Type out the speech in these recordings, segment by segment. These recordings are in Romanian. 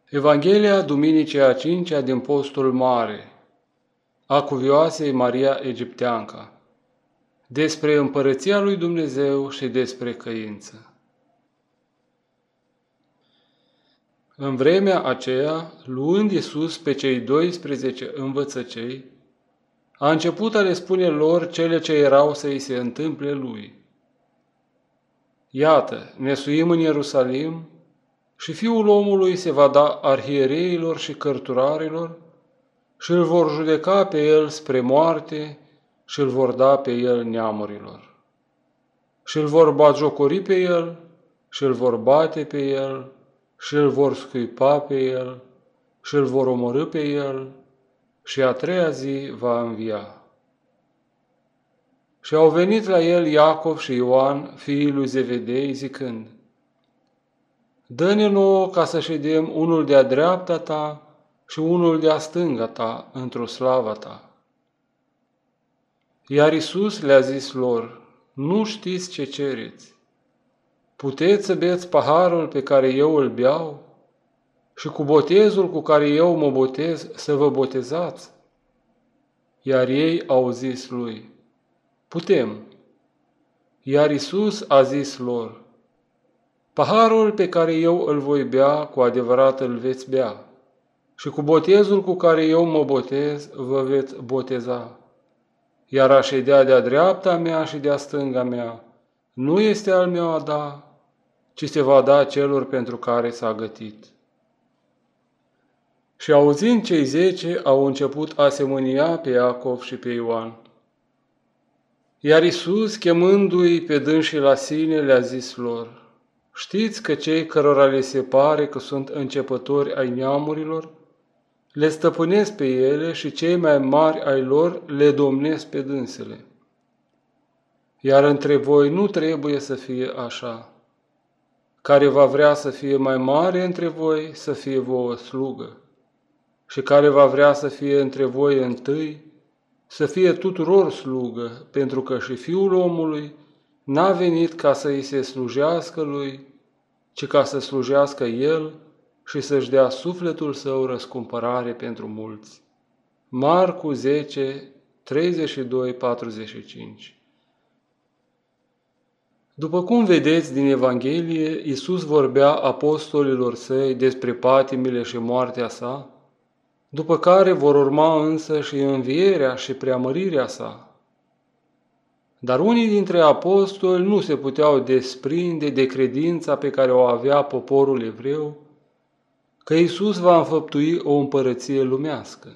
Evanghelia Duminicii a 5-a din Postul Mare a Cuvioasei Maria Egipteanca, despre Împărăția lui Dumnezeu și despre căință. În vremea aceea, luând Iisus pe cei 12 învățăcei, a început a le spune lor cele ce erau să îi se întâmple lui. Iată, ne suim în Ierusalim și Fiul omului se va da arhiereilor și cărturarilor și îl vor judeca pe el spre moarte și îl vor da pe el neamurilor. Și îl vor batjocori pe el și îl vor bate pe el și îl vor scuipa pe el și îl vor omorî pe el și a treia zi va învia. Și au venit la el Iacov și Ioan, fiii lui Zevedei, zicând: Dă-ne nouă ca să ședem unul de-a dreapta ta și unul de-a stânga ta într-o slava ta. Iar Iisus le-a zis lor: Nu știți ce cereți? Puteți să beți paharul pe care eu îl beau și cu botezul cu care eu mă botez să vă botezați? Iar ei au zis lui: Putem. Iar Iisus a zis lor: Paharul pe care eu îl voi bea, cu adevărat îl veți bea, și cu botezul cu care eu mă botez, vă veți boteza. Iar a ședea de-a dreapta mea și de-a stânga mea nu este al meu a da, ci se va da celor pentru care s-a gătit. Și auzind cei 10, au început a se mânia pe Iacov și pe Ioan. Iar Iisus, chemându-i pe dânsii la sine, le-a zis lor: Știți că cei cărora le se pare că sunt începători ai neamurilor, le stăpânesc pe ele și cei mai mari ai lor le domnesc pe dânsele. Iar între voi nu trebuie să fie așa. Care va vrea să fie mai mare între voi, să fie vouă slugă. Și care va vrea să fie între voi întâi, să fie tuturor slugă, pentru că și Fiul omului n-a venit ca să îi se slujească lui, ci ca să slujească el și să-și dea sufletul său răscumpărare pentru mulți. Marcu 10, 32-45. După cum vedeți din Evanghelie, Iisus vorbea apostolilor săi despre patimile și moartea sa, după care vor urma însă și învierea și preamărirea sa. Dar unii dintre apostoli nu se puteau desprinde de credința pe care o avea poporul evreu, că Iisus va înfăptui o împărăție lumească.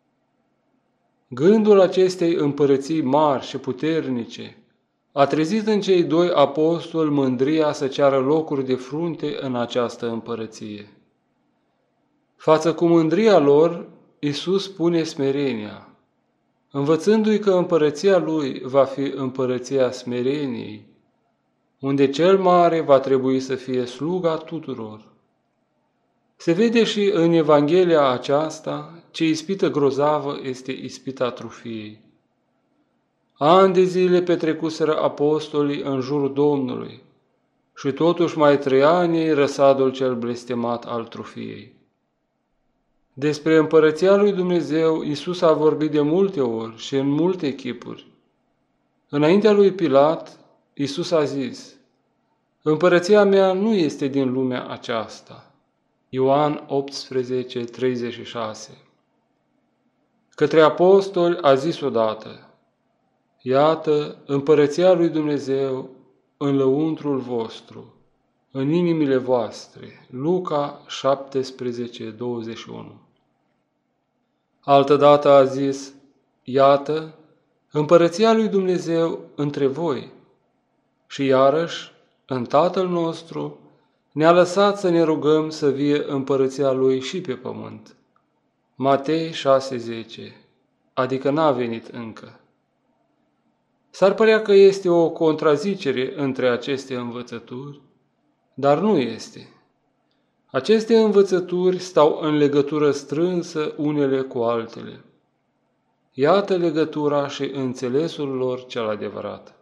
Gândul acestei împărății mari și puternice a trezit în cei 2 apostoli mândria să ceară locuri de frunte în această împărăție. Față cu mândria lor, Iisus pune smerenia, învățându-i că împărăția lui va fi împărăția smereniei, unde cel mare va trebui să fie sluga tuturor. Se vede și în Evanghelia aceasta ce ispită grozavă este ispita trufiei. Ani de zile petrecuseră apostolii în jurul Domnului și totuși mai trăia în ei răsadul cel blestemat al trufiei. Despre împărăția lui Dumnezeu Iisus a vorbit de multe ori și în multe chipuri. Înaintea lui Pilat, Iisus a zis: Împărăția mea nu este din lumea aceasta. Ioan 18, 36. Către apostoli a zis odată: Iată, împărăția lui Dumnezeu în lăuntrul vostru, în inimile voastre. Luca 17, 21. Altădată a zis: Iată, împărăția lui Dumnezeu între voi. Și iarăși, în Tatăl nostru, ne-a lăsat să ne rugăm să vie împărăția lui și pe pământ. Matei 6:10, adică n-a venit încă. S-ar părea că este o contrazicere între aceste învățături, dar nu este. Aceste învățături stau în legătură strânsă unele cu altele. Iată legătura și înțelesul lor cel adevărat.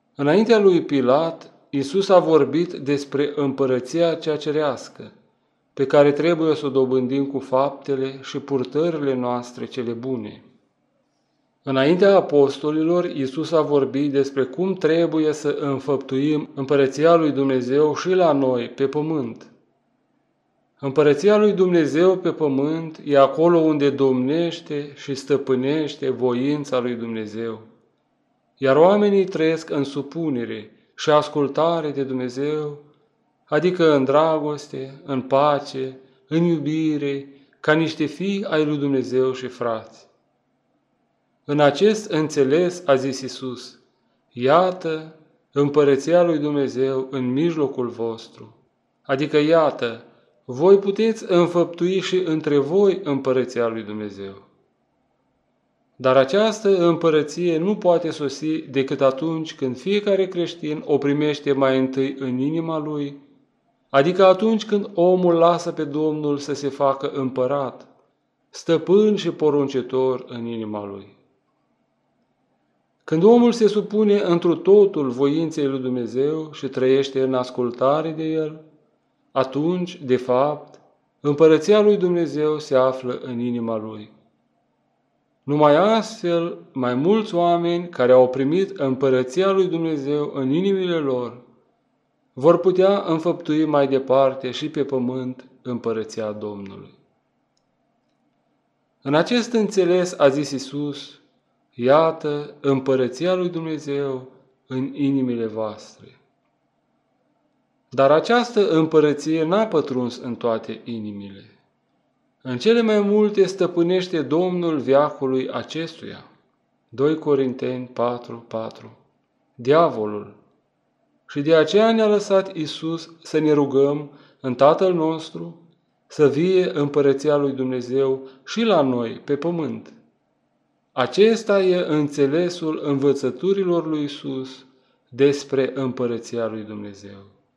Înaintea lui Pilat, Iisus a vorbit despre împărăția cea cerească pe care trebuie să o dobândim cu faptele și purtările noastre cele bune. Înaintea apostolilor, Iisus a vorbit despre cum trebuie să înfăptuim împărăția lui Dumnezeu și la noi, pe pământ. Împărăția lui Dumnezeu pe pământ e acolo unde domnește și stăpânește voința lui Dumnezeu, iar oamenii trăiesc în supunere și ascultare de Dumnezeu, adică în dragoste, în pace, în iubire, ca niște fii ai lui Dumnezeu și frați. În acest înțeles a zis Iisus: iată împărăția lui Dumnezeu în mijlocul vostru, adică iată, voi puteți înfăptui și între voi împărăția lui Dumnezeu. Dar această împărăție nu poate sosi decât atunci când fiecare creștin o primește mai întâi în inima lui, adică atunci când omul lasă pe Domnul să se facă împărat, stăpân și poruncitor în inima lui. Când omul se supune întru totul voinței lui Dumnezeu și trăiește în ascultare de El, atunci, de fapt, împărăția lui Dumnezeu se află în inima lui. Numai astfel, mai mulți oameni care au primit împărăția lui Dumnezeu în inimile lor vor putea înfăptui mai departe și pe pământ împărăția Domnului. În acest înțeles a zis Iisus: iată împărăția lui Dumnezeu în inimile voastre. Dar această împărăție n-a pătruns în toate inimile. În cele mai multe stăpânește Domnul veacului acestuia. 2 Corinteni 4:4. Diavolul. Și de aceea ne-a lăsat Iisus să ne rugăm în Tatăl nostru să vie împărăția lui Dumnezeu și la noi, pe pământ. Acesta e înțelesul învățăturilor lui Iisus despre împărăția lui Dumnezeu.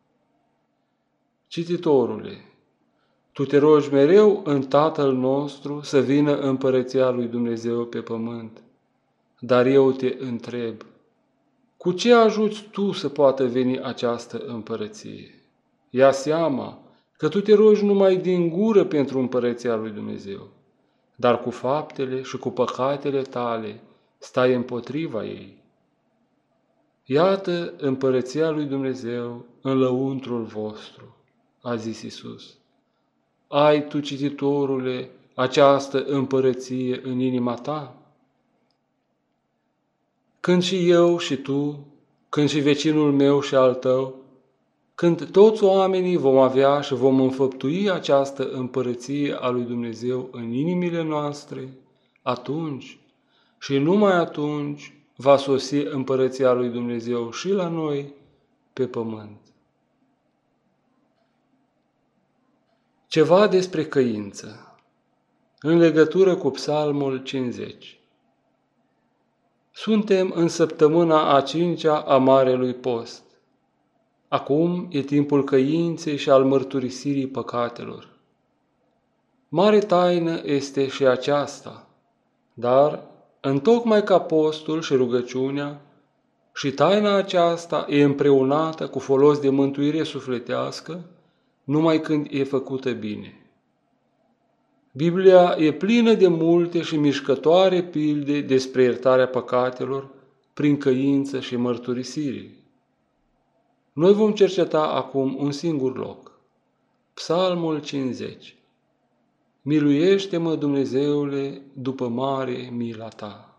Cititorule, tu te rogi mereu în Tatăl nostru să vină împărăția lui Dumnezeu pe pământ, dar eu te întreb, cu ce ajuți tu să poată veni această împărăție? Ia seama că tu te rogi numai din gură pentru împărăția lui Dumnezeu, dar cu faptele și cu păcatele tale stai împotriva ei. Iată împărăția lui Dumnezeu în lăuntrul vostru, a zis Iisus. Ai tu, cititorule, această împărăție în inima ta? Când și eu și tu, când și vecinul meu și al tău, când toți oamenii vom avea și vom înfăptui această împărăție a lui Dumnezeu în inimile noastre, atunci și numai atunci va sosi împărăția lui Dumnezeu și la noi pe pământ. Ceva despre căință, în legătură cu Psalmul 50. Suntem în săptămâna a 5-a a Marelui Post. Acum e timpul căinței și al mărturisirii păcatelor. Mare taină este și aceasta, dar, întocmai ca postul și rugăciunea, și taina aceasta e împreunată cu folos de mântuire sufletească, numai când e făcută bine. Biblia e plină de multe și mișcătoare pilde despre iertarea păcatelor prin căință și mărturisire. Noi vom cerceta acum un singur loc. Psalmul 50. Miluiește-mă, Dumnezeule, după mare mila ta.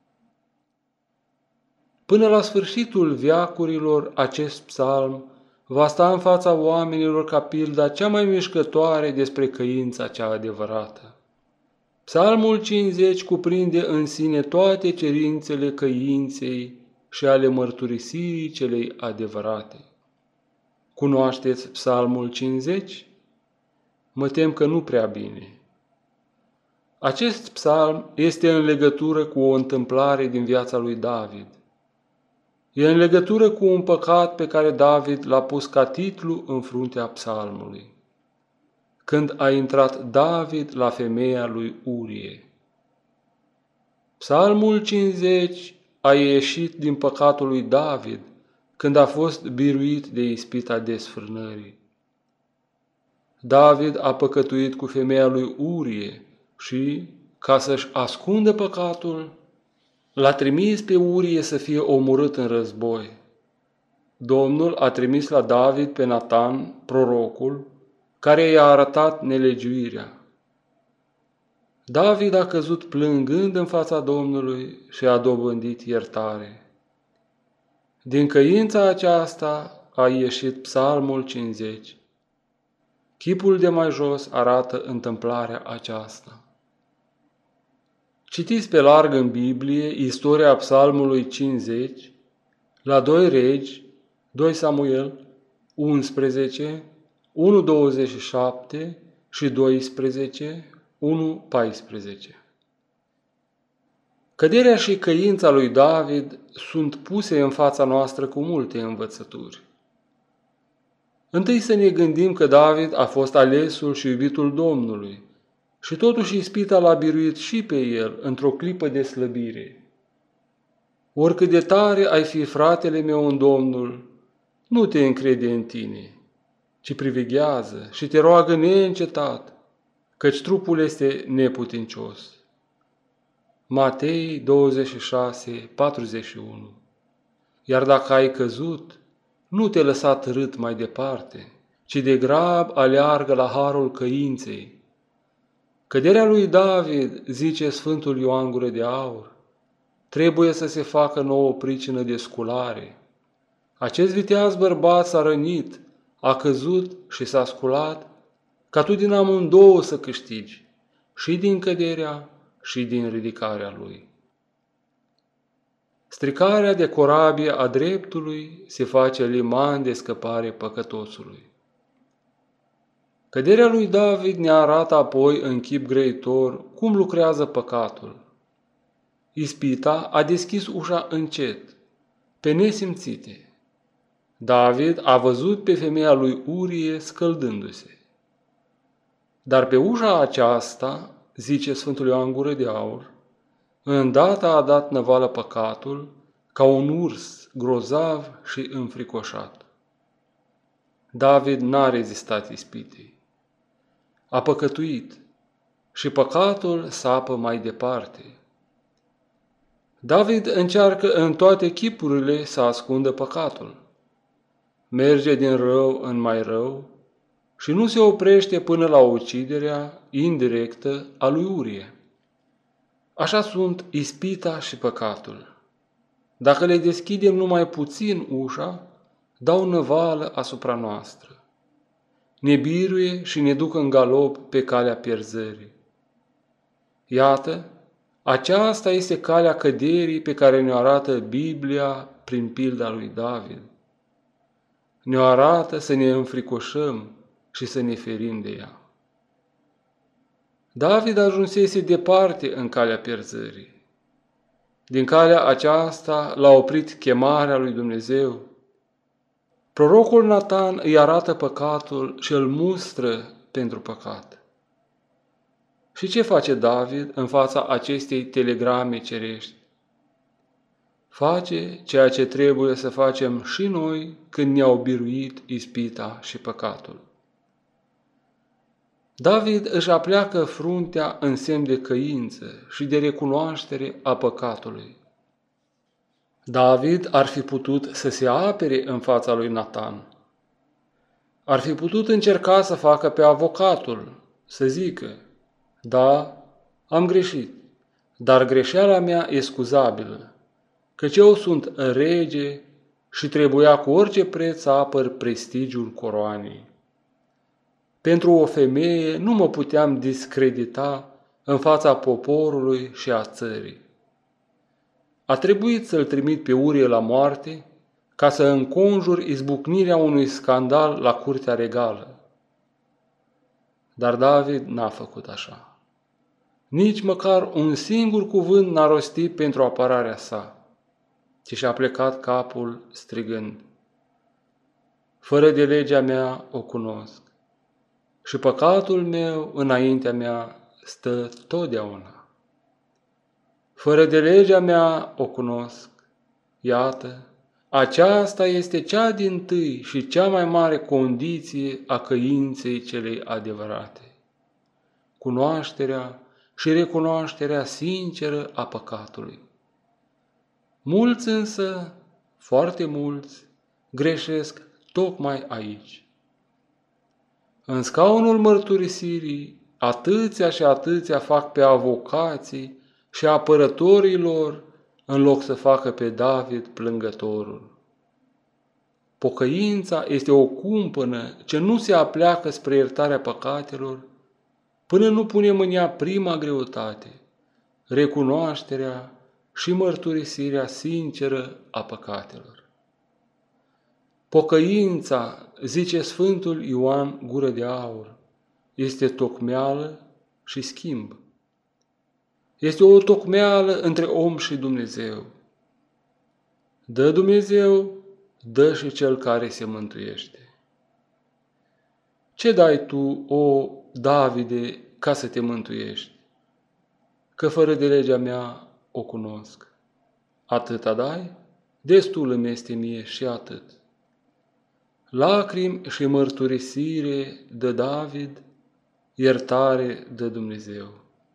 Până la sfârșitul veacurilor, acest psalm va sta în fața oamenilor ca pilda cea mai mișcătoare despre căința cea adevărată. Psalmul 50 cuprinde în sine toate cerințele căinței și ale mărturisirii celei adevărate. Cunoașteți Psalmul 50? Mă tem că nu prea bine. Acest psalm este în legătură cu o întâmplare din viața lui David. E în legătură cu un păcat pe care David l-a pus ca titlu în fruntea psalmului. Când a intrat David la femeia lui Urie. Psalmul 50 a ieșit din păcatul lui David când a fost biruit de ispita desfrânării. David a păcătuit cu femeia lui Urie și, ca să-și ascundă păcatul, l-a trimis pe Urie să fie omorât în război. Domnul a trimis la David pe Natan, prorocul, care i-a arătat nelegiuirea. David a căzut plângând în fața Domnului și a dobândit iertare. Din căința aceasta a ieșit Psalmul 50. Chipul de mai jos arată întâmplarea aceasta. Citiți pe larg în Biblie istoria Psalmului 50, la 2 Regi, 2 Samuel, 11, 1:27 și 12, 1:14. Căderea și căința lui David sunt puse în fața noastră cu multe învățături. Întâi să ne gândim că David a fost alesul și iubitul Domnului și totuși ispita l-a biruit și pe el într-o clipă de slăbire. Oricât de tare ai fi, fratele meu, în Domnul, nu te încrede în tine, ci priveghează și te roagă neîncetat, căci trupul este neputincios. Matei 26:41. Iar dacă ai căzut, nu te lăsa târât mai departe, ci degrab aleargă la harul căinței. Căderea lui David, zice Sfântul Ioan Gură de Aur, trebuie să se facă nouă pricină de sculare. Acest viteaz bărbat s-a rănit, a căzut și s-a sculat, ca tu din amândouă să câștigi, și din căderea și din ridicarea lui. Stricarea de corabie a dreptului se face liman de scăpare păcătosului. Căderea lui David ne arată apoi în chip grăitor cum lucrează păcatul. Ispita a deschis ușa încet, pe nesimțite. David a văzut pe femeia lui Urie scăldându-se. Dar pe ușa aceasta, zice Sfântul Ioan Gură de Aur, îndată a dat năvală păcatul ca un urs grozav și înfricoșat. David n-a rezistat ispitei. A păcătuit și păcatul sapă mai departe. David încearcă în toate chipurile să ascundă păcatul. Merge din rău în mai rău și nu se oprește până la uciderea indirectă a lui Urie. Așa sunt ispita și păcatul. Dacă le deschidem numai puțin ușa, dau năvală asupra noastră. Ne biruie și ne duc în galop pe calea pierzării. Iată, aceasta este calea căderii pe care ne arată Biblia prin pilda lui David. Ne arată să ne înfricoșăm și să ne ferim de ea. David ajunsese departe în calea pierzării. Din calea aceasta l-a oprit chemarea lui Dumnezeu. Prorocul Natan îi arată păcatul și îl mustră pentru păcat. Și ce face David în fața acestei telegrame cerești? Face ceea ce trebuie să facem și noi când ne-au biruit ispita și păcatul. David își apleacă fruntea în semn de căință și de recunoaștere a păcatului. David ar fi putut să se apere în fața lui Natan. Ar fi putut încerca să facă pe avocatul, să zică, da, am greșit, dar greșeala mea e scuzabilă, căci eu sunt rege și trebuia cu orice preț să apăr prestigiul coroanei. Pentru o femeie nu mă puteam discredita în fața poporului și a țării. A trebuit să-l trimit pe Urie la moarte ca să înconjur izbucnirea unui scandal la curtea regală. Dar David n-a făcut așa. Nici măcar un singur cuvânt n-a rostit pentru apărarea sa, ci și-a plecat capul strigând, fără de legea mea o cunosc și păcatul meu înaintea mea stă totdeauna. Fără de legea mea o cunosc, iată, Aceasta este cea dintâi și cea mai mare condiție a căinței celei adevărate. Cunoașterea și recunoașterea sinceră a păcatului. Mulți însă, foarte mulți, greșesc tocmai aici. În scaunul mărturisirii, atâția și atâția fac pe avocații și apărătorii lor, în loc să facă pe David plângătorul. Pocăința este o cumpănă ce nu se apleacă spre iertarea păcatelor, până nu punem în ea prima greutate, recunoașterea și mărturisirea sinceră a păcatelor. Pocăința, zice Sfântul Ioan Gură de Aur, este tocmeală și schimb. Este o tocmeală între om și Dumnezeu. Dă Dumnezeu, dă și cel care se mântuiește. Ce dai tu, o Davide, ca să te mântuiești? Că fără de legea mea o cunosc. Atâta dai? Destul îmi este mie și atât. Lacrimi și mărturisire dă David, iertare dă Dumnezeu.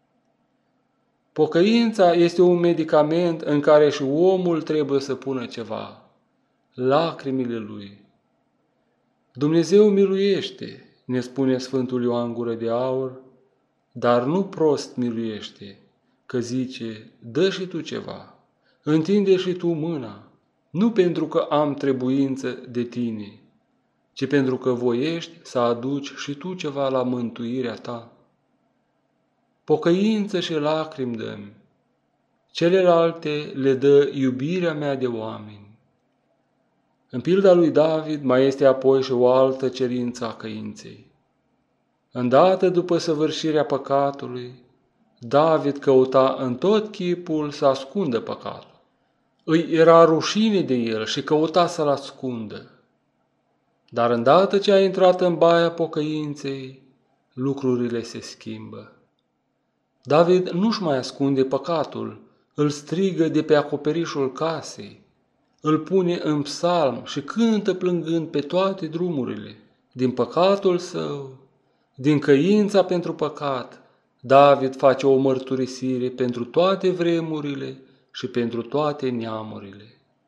Pocăința este un medicament în care și omul trebuie să pună ceva, lacrimile lui. Dumnezeu miluiește, ne spune Sfântul Ioan Gură de Aur, dar nu prost miluiește, că zice, dă și tu ceva, întinde și tu mâna, nu pentru că am trebuință de tine, ci pentru că voiești să aduci și tu ceva la mântuirea ta. Pocăință și lacrimi dă-mi, celelalte le dă iubirea mea de oameni. În pilda lui David mai este apoi și o altă cerință a căinței. Îndată după săvârșirea păcatului, David căuta în tot chipul să ascundă păcatul. Îi era rușine de el și căuta să-l ascundă. Dar îndată ce a intrat în baia pocăinței, lucrurile se schimbă. David nu-și mai ascunde păcatul, îl strigă de pe acoperișul casei, îl pune în psalm și cântă plângând pe toate drumurile. Din păcatul său, din căința pentru păcat, David face o mărturisire pentru toate vremurile și pentru toate neamurile.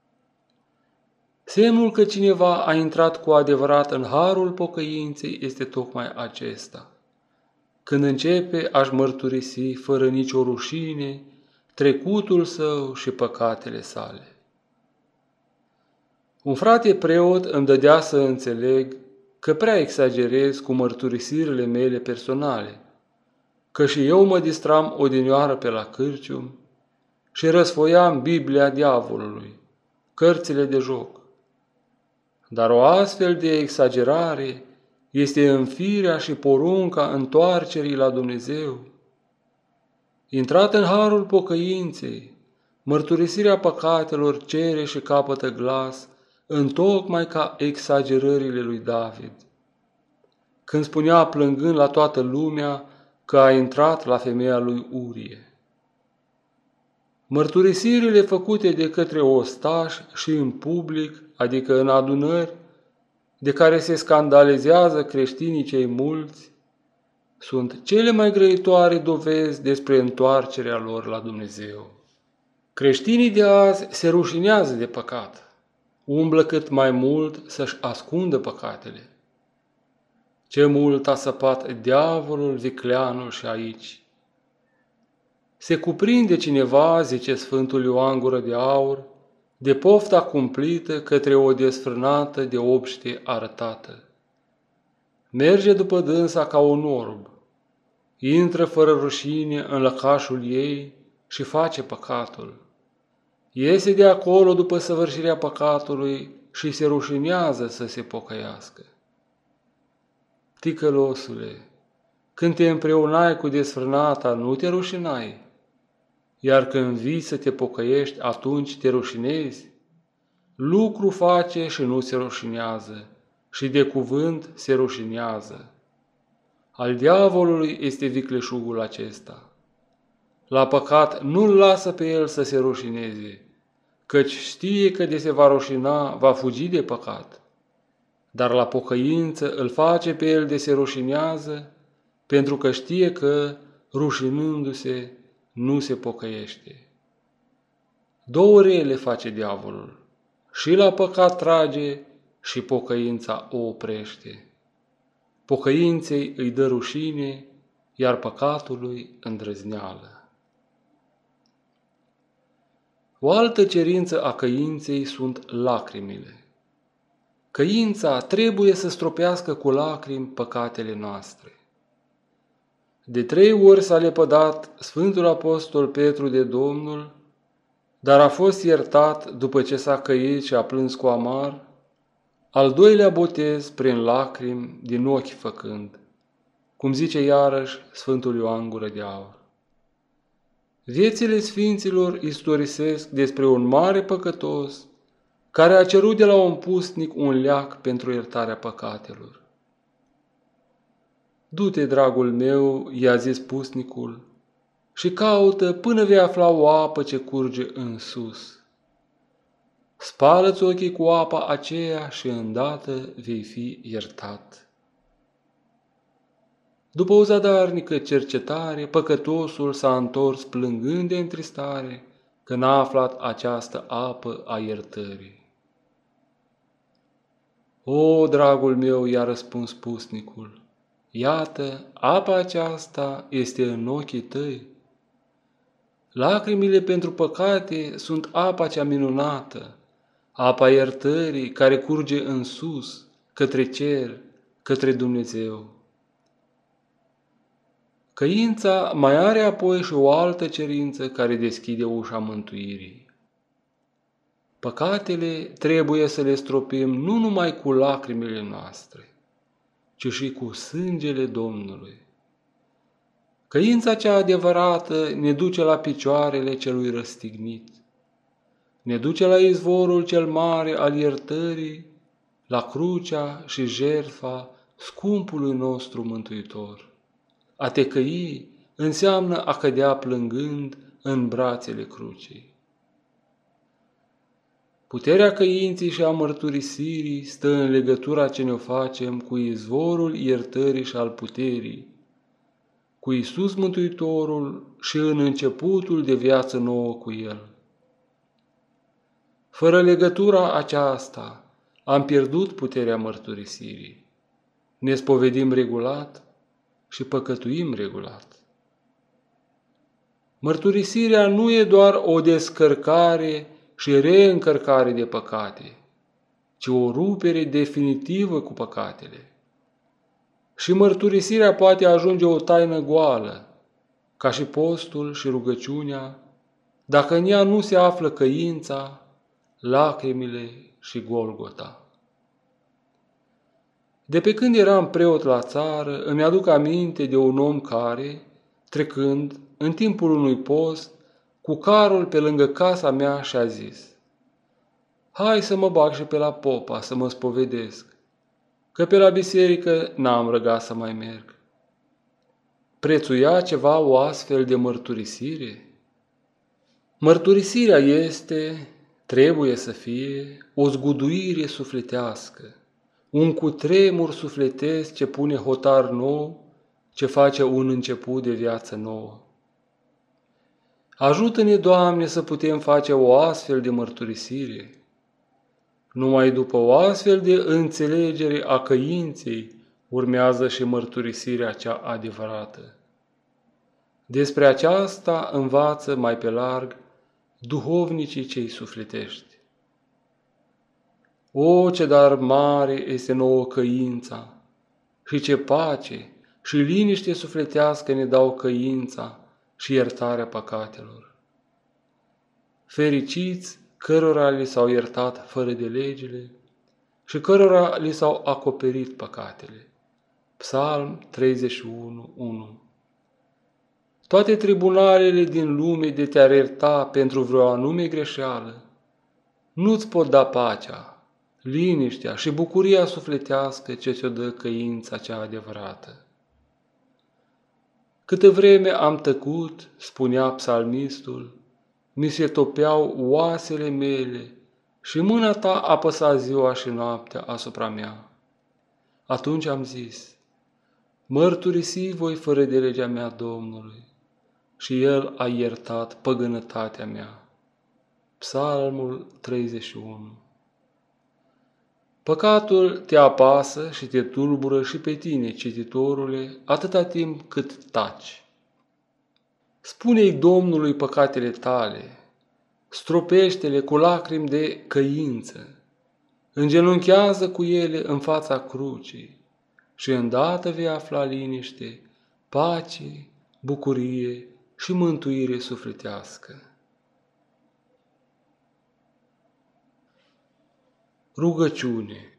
Semnul că cineva a intrat cu adevărat în harul pocăinței este tocmai acesta. Când începe a-și mărturisi fără nicio rușine trecutul său și păcatele sale. Un frate preot îmi dădea să înțeleg că prea exagerez cu mărturisirile mele personale, că și eu mă distram odinioară pe la cârcium și răsfoiam Biblia diavolului, cărțile de joc. Dar o astfel de exagerare este înfirea și porunca întoarcerii la Dumnezeu. Intrat în harul pocăinței, mărturisirea păcatelor cere și capătă glas, întocmai ca exagerările lui David. Când spunea plângând la toată lumea că a intrat la femeia lui Urie. Mărturisirile făcute de către ostași și în public, adică în adunări, de care se scandalizează creștinii cei mulți, sunt cele mai grăitoare dovezi despre întoarcerea lor la Dumnezeu. Creștinii de azi se rușinează de păcat, umblă cât mai mult să-și ascundă păcatele. Ce mult a săpat diavolul, vicleanul și aici. Se cuprinde cineva, zice Sfântul Ioan Gură de Aur, de pofta cumplită către o desfrânată de obște arătată. Merge după dânsa ca un orb, intră fără rușine în lăcașul ei și face păcatul. Iese de acolo după săvârșirea păcatului și se rușinează să se pocăiască. Ticălosule, când te împreunai cu desfrânata, nu te rușinai, iar când vii să te pocăiești, atunci te rușinezi? Lucru face și nu se rușinează, și de cuvânt se rușinează. Al diavolului este vicleșugul acesta. La păcat nu-l lasă pe el să se rușineze, căci știe că de se va rușina, va fugi de păcat, dar la pocăință îl face pe el de se rușinează, pentru că știe că, rușinându-se, nu se pocăiește. Două rele face diavolul, și la păcat trage și pocăința o oprește. Pocăinței îi dă rușine, iar păcatului îndrăzneală. O altă cerință a căinței sunt lacrimile. Căința trebuie să stropească cu lacrimi păcatele noastre. De 3 ori s-a lepădat Sfântul Apostol Petru de Domnul, dar a fost iertat după ce s-a căit și a plâns cu amar, al doilea botez prin lacrimi din ochi făcând, cum zice iarăși Sfântul Ioan Gură de Aur. Viețile sfinților istorisesc despre un mare păcătos care a cerut de la un pusnic un leac pentru iertarea păcatelor. Du-te, dragul meu, i-a zis pusnicul, și caută până vei afla o apă ce curge în sus. Spală-ți ochii cu apa aceea și îndată vei fi iertat. După o zadarnică cercetare, păcătosul s-a întors plângând de întristare că n-a aflat această apă a iertării. O, dragul meu, i-a răspuns pusnicul, iată, apa aceasta este în ochii tăi. Lacrimile pentru păcate sunt apa cea minunată, apa iertării care curge în sus, către cer, către Dumnezeu. Căința mai are apoi și o altă cerință care deschide ușa mântuirii. Păcatele trebuie să le stropim nu numai cu lacrimile noastre, ci și cu sângele Domnului. Căința cea adevărată ne duce la picioarele celui răstignit, ne duce la izvorul cel mare al iertării, la crucea și jertfa scumpului nostru Mântuitor. A te căi înseamnă a cădea plângând în brațele crucii. Puterea căinții și a mărturisirii stă în legătura ce ne facem cu izvorul iertării și al puterii, cu Iisus Mântuitorul și în începutul de viață nouă cu El. Fără legătura aceasta am pierdut puterea mărturisirii. Ne spovedim regulat și păcătuim regulat. Mărturisirea nu e doar o descărcare și reîncărcare de păcate, ci o rupere definitivă cu păcatele. Și mărturisirea poate ajunge o taină goală, ca și postul și rugăciunea, dacă în ea nu se află căința, lacrimile și Golgota. De pe când eram preot la țară, îmi aduc aminte de un om care, trecând, în timpul unui post, cu carul pe lângă casa mea și-a zis: hai să mă bag și pe la popa să mă spovedesc, că pe la biserică n-am răgat să mai merg. Prețuia ceva o astfel de mărturisire? Mărturisirea este, trebuie să fie, o zguduire sufletească, un cutremur sufletesc ce pune hotar nou, ce face un început de viață nouă. Ajută-ne, Doamne, să putem face o astfel de mărturisire. Numai după o astfel de înțelegere a căinței urmează și mărturisirea cea adevărată. Despre aceasta învață mai pe larg duhovnicii cei sufletești. O, ce dar mare este nouă căința, și ce pace și liniște sufletească ne dau căința și iertarea păcatelor. Fericiți cărora li s-au iertat fără de legile și cărora li s-au acoperit păcatele. Psalm 31:1. Toate tribunalele din lume de te-ar ierta pentru vreo anume greșeală nu-ți pot da pacea, liniștea și bucuria sufletească ce ți-o dă căința cea adevărată. Câtă vreme am tăcut, spunea psalmistul, mi se topeau oasele mele și mâna ta apăsa ziua și noaptea asupra mea. Atunci am zis, mărturisi voi fără de legea mea Domnului, și El a iertat păgânătatea mea. Psalmul 31. Păcatul te apasă și te tulbură și pe tine, cititorule, atâta timp cât taci. Spune-i Domnului păcatele tale, stropește-le cu lacrimi de căință, îngenunchează cu ele în fața crucii și îndată vei afla liniște, pace, bucurie și mântuire sufletească. Rugăciune.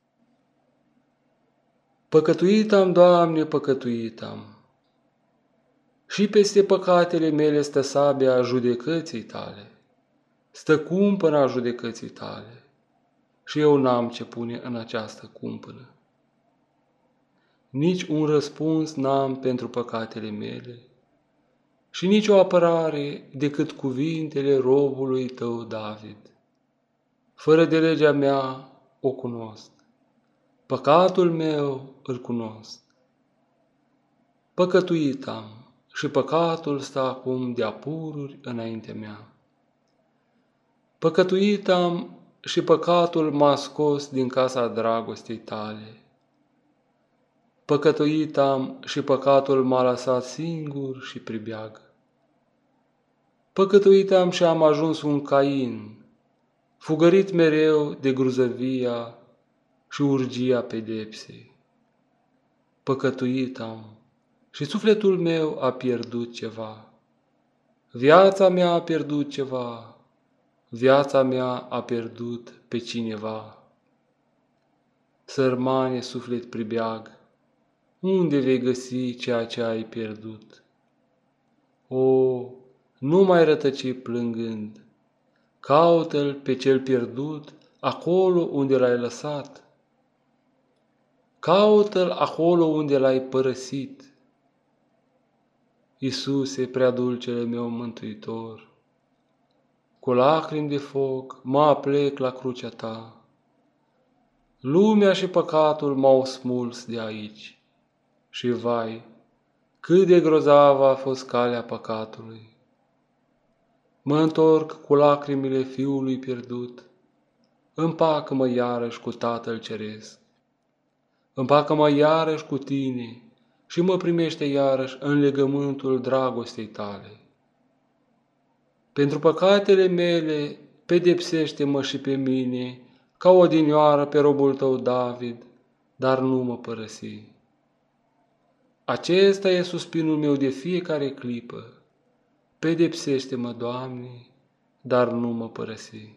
Păcătuit am, Doamne, păcătuit am, și peste păcatele mele stă sabia judecății Tale, stă cumpăna judecății Tale, și eu n-am ce pune în această cumpănă. Nici un răspuns n-am pentru păcatele mele și nici o apărare decât cuvintele robului Tău David. Fără de legea mea o cunosc, păcatul meu îl cunosc. Păcătuit am și păcatul stă acum de-a pururi înaintea mea. Păcătuit am și păcatul m-a scos din casa dragostei Tale. Păcătuit am și păcatul m-a lăsat singur și pribeag. Păcătuit am și am ajuns un Cain, fugărit mereu de gruzăvia și urgia pedepsei. Păcătuit am și sufletul meu a pierdut ceva. Viața mea a pierdut ceva, viața mea a pierdut pe cineva. Sărmane suflet pribeag, unde vei găsi ceea ce ai pierdut? O, nu mai rătăci plângând, caută-l pe cel pierdut acolo unde l-ai lăsat. Caută-l acolo unde l-ai părăsit. Iisuse, prea dulcele meu mântuitor, cu lacrimi de foc mă aplec la crucea ta. Lumea și păcatul m-au smuls de aici și, vai, cât de grozavă a fost calea păcatului. Mă întorc cu lacrimile fiului pierdut, împacă-mă iarăși cu Tatăl Ceresc. Împacă-mă iarăși cu tine și mă primește iarăși în legământul dragostei tale. Pentru păcatele mele pedepsește-mă și pe mine, ca odinioară pe robul tău David, dar nu mă părăsi. Acesta e suspinul meu de fiecare clipă. Pedepsește-mă, Doamne, dar nu mă părăsi.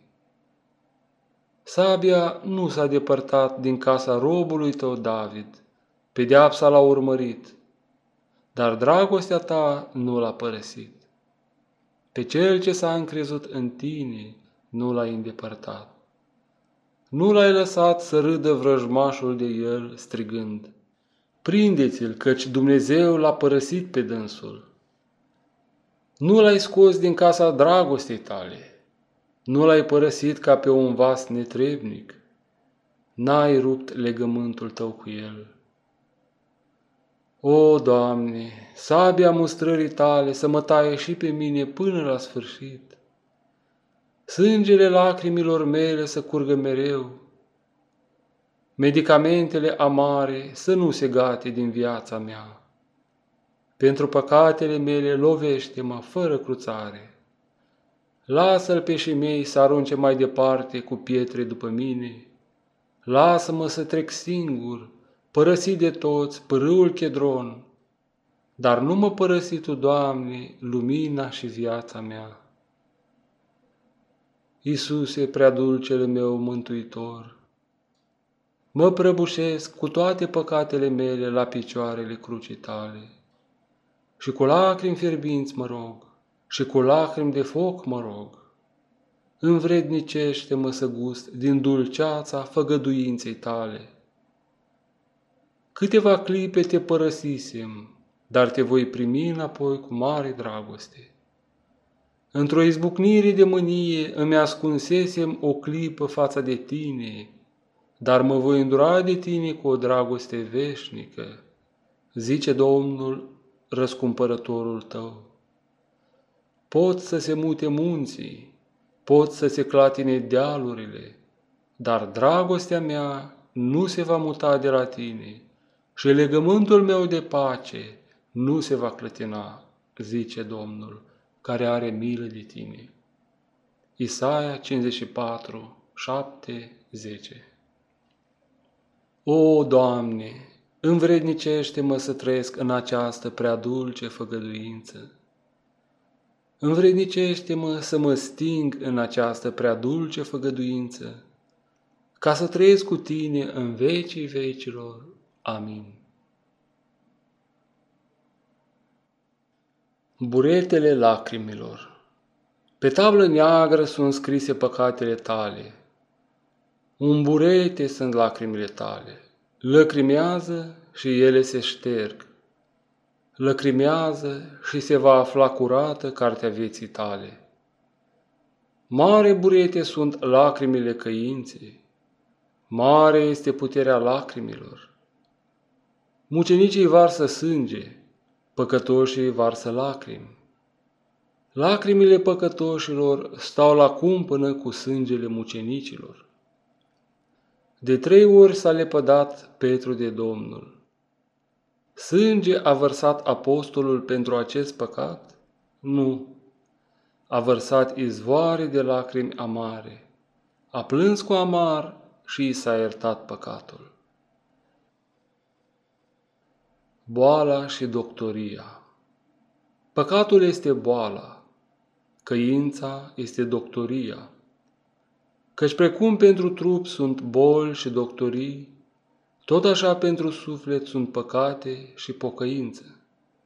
Sabia nu s-a depărtat din casa robului tău David, pedeapsa l-a urmărit, dar dragostea ta nu l-a părăsit. Pe cel ce s-a încrezut în tine nu l-ai îndepărtat. Nu l-ai lăsat să râdă vrăjmașul de el strigând, prindeți-l, căci Dumnezeu l-a părăsit pe dânsul. Nu l-ai scos din casa dragostei tale, nu l-ai părăsit ca pe un vas netrebnic, n-ai rupt legământul tău cu el. O, Doamne, sabia mustrării tale să mă taie și pe mine până la sfârșit. Sângele lacrimilor mele să curgă mereu. Medicamentele amare să nu se gate din viața mea. Pentru păcatele mele lovește-mă fără cruțare. Lasă-l pe și mei să arunce mai departe cu pietre după mine. Lasă-mă să trec singur, părăsit de toți, pârâul Chedron, dar nu mă părăsi Tu, Doamne, lumina și viața mea. Iisuse, prea dulcele meu mântuitor, mă prăbușesc cu toate păcatele mele la picioarele crucii Tale și cu lacrimi fierbinți mă rog și cu lacrimi de foc mă rog, învrednicește-mă să gust din dulceața făgăduinței Tale. Câteva clipe te părăsisem, dar te voi primi înapoi cu mare dragoste. Într-o izbucnire de mânie îmi ascunsesem o clipă fața de tine, dar mă voi îndura de tine cu o dragoste veșnică, zice Domnul, răscumpărătorul tău. Pot să se mute munții, pot să se clatine dealurile, dar dragostea mea nu se va muta de la tine și legământul meu de pace nu se va clătina, zice Domnul, care are milă de tine. Isaia 54, 7, 10. O, Doamne, învrednicește-mă să trăiesc în această prea dulce făgăduință. Învrednicește-mă să mă sting în această prea dulce făgăduință, ca să trăiesc cu tine în vecii vecilor. Amin. Buretele lacrimilor. Pe tablă neagră sunt scrise păcatele tale. Un burete sunt lacrimile tale. Lăcrimează și ele se șterg. Lăcrimează și se va afla curată cartea vieții tale. Mare burete sunt lacrimile căinței. Mare este puterea lacrimilor. Mucenicii varsă sânge, păcătoșii varsă lacrimi. Lacrimile păcătoșilor stau la cumpănă cu sângele mucenicilor. De 3 ori s-a lepădat Petru de Domnul. Sânge a vărsat apostolul pentru acest păcat? Nu. A vărsat izvoare de lacrimi amare. A plâns cu amar și i s-a iertat păcatul. Boala și doctoria. Păcatul este boala, căința este doctoria. Căci precum pentru trup sunt boli și doctorii, tot așa pentru suflet sunt păcate și pocăință.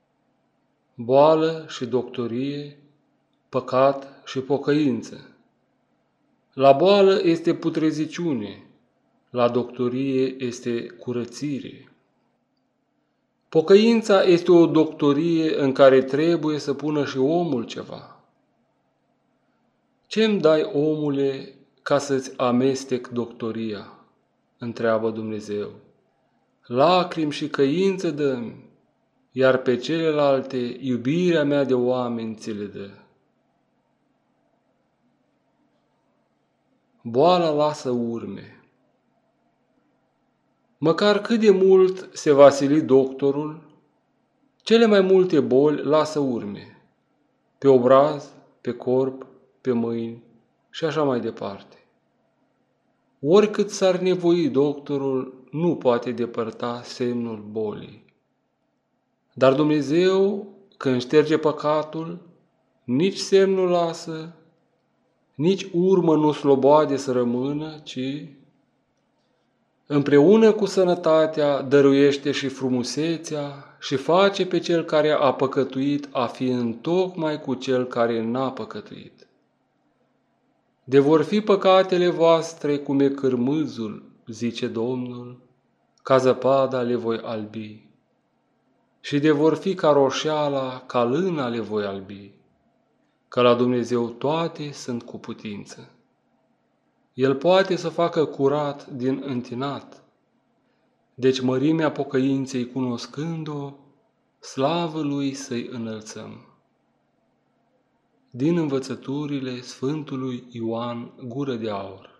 Boală și doctorie, păcat și pocăință. La boală este putreziciune, la doctorie este curățire. Pocăința este o doctorie în care trebuie să pună și omul ceva. Ce-mi dai, omule, ca să-ți amestec doctoria? Întreabă Dumnezeu. Lacrimi și căință dă-mi, iar pe celelalte iubirea mea de oameni ți le dă. Boala lasă urme. Măcar cât de mult se va sili doctorul, cele mai multe boli lasă urme, pe obraz, pe corp, pe mâini și așa mai departe. Oricât s-ar nevoi doctorul, nu poate depărta semnul bolii. Dar Dumnezeu, când șterge păcatul, nici semn nu lasă, nici urmă nu sloboade să rămână, ci împreună cu sănătatea dăruiește și frumusețea și face pe cel care a păcătuit a fi întocmai cu cel care n-a păcătuit. De vor fi păcatele voastre cum e cârmâzul, zice Domnul, ca zăpada le voi albi. Și de vor fi ca roșeala, ca lâna le voi albi, că la Dumnezeu toate sunt cu putință. El poate să facă curat din întinat. Deci mărimea pocăinței cunoscând-o, slavă Lui să-i înălțăm. Din învățăturile Sfântului Ioan Gură de Aur.